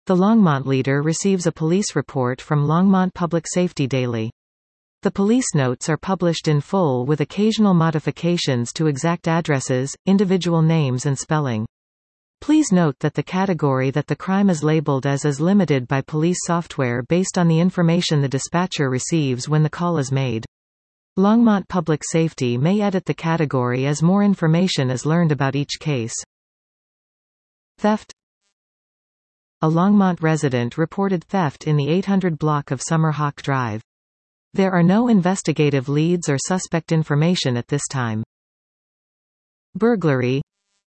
The Longmont leader receives a police report from Longmont Public Safety Daily. The police notes are published in full with occasional modifications to exact addresses, individual names and spelling. Please note that the category that the crime is labeled as is limited by police software based on the information the dispatcher receives when the call is made. Longmont Public Safety may edit the category as more information is learned about each case. Theft. A Longmont resident reported theft in the 800 block of Summer Hawk Drive. There are no investigative leads or suspect information at this time. Burglary.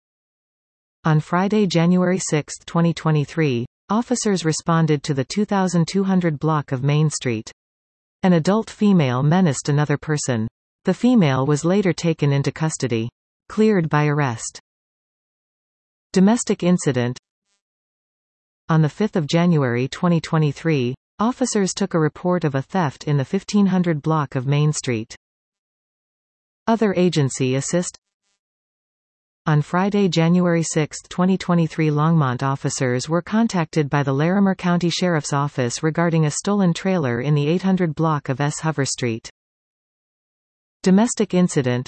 On Friday, January 6, 2023, officers responded to the 2200 block of Main Street. An adult female menaced another person. The female was later taken into custody. Cleared by arrest. Domestic incident. On 5 January 2023, officers took a report of a theft in the 1500 block of Main Street. Other agency assist. On Friday, January 6, 2023, Longmont officers were contacted by the Larimer County Sheriff's Office regarding a stolen trailer in the 800 block of S. Hover Street. Domestic incident.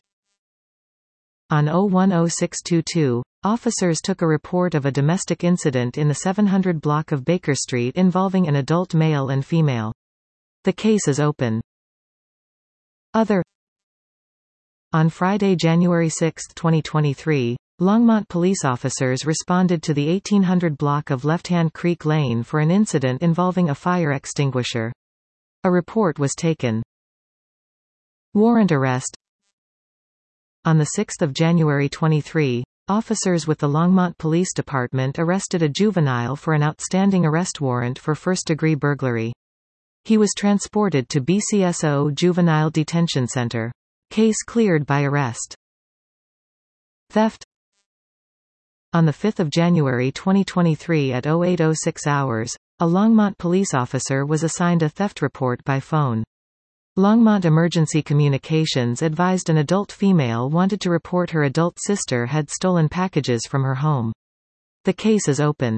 On 010622, officers took a report of a domestic incident in the 700 block of Baker Street involving an adult male and female. The case is open. Other. On Friday, January 6, 2023, Longmont police officers responded to the 1800 block of Left Hand Creek Lane for an incident involving a fire extinguisher. A report was taken. Warrant arrest. On 6 January 23, officers with the Longmont Police Department arrested a juvenile for an outstanding arrest warrant for first-degree burglary. He was transported to BCSO Juvenile Detention Center. Case cleared by arrest. Theft. On 5 January 2023 at 0806 hours, a Longmont police officer was assigned a theft report by phone. Longmont Emergency Communications advised an adult female wanted to report her adult sister had stolen packages from her home. The case is open.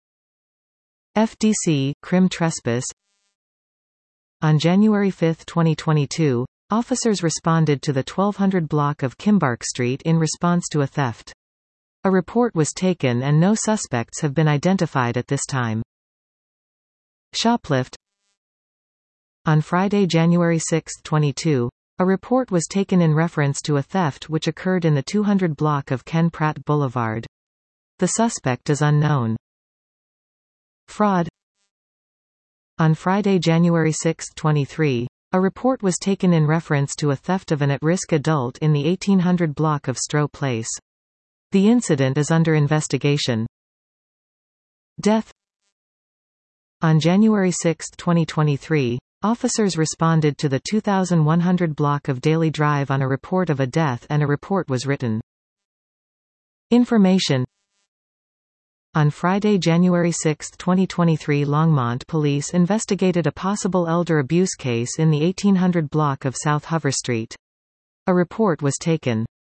FDC, Crim Trespass. On January 5, 2022, officers responded to the 1200 block of Kimbark Street in response to a theft. A report was taken and no suspects have been identified at this time. Shoplift. On Friday, January 6, 2022, a report was taken in reference to a theft which occurred in the 200 block of Ken Pratt Boulevard. The suspect is unknown. Fraud. On Friday, January 6, 2023, a report was taken in reference to a theft of an at-risk adult in the 1800 block of Stroh Place. The incident is under investigation. Death. On January 6, 2023, officers responded to the 2100 block of Daly Drive on a report of a death and a report was written. Information. On Friday, January 6, 2023, Longmont police investigated a possible elder abuse case in the 1800 block of South Hover Street. A report was taken.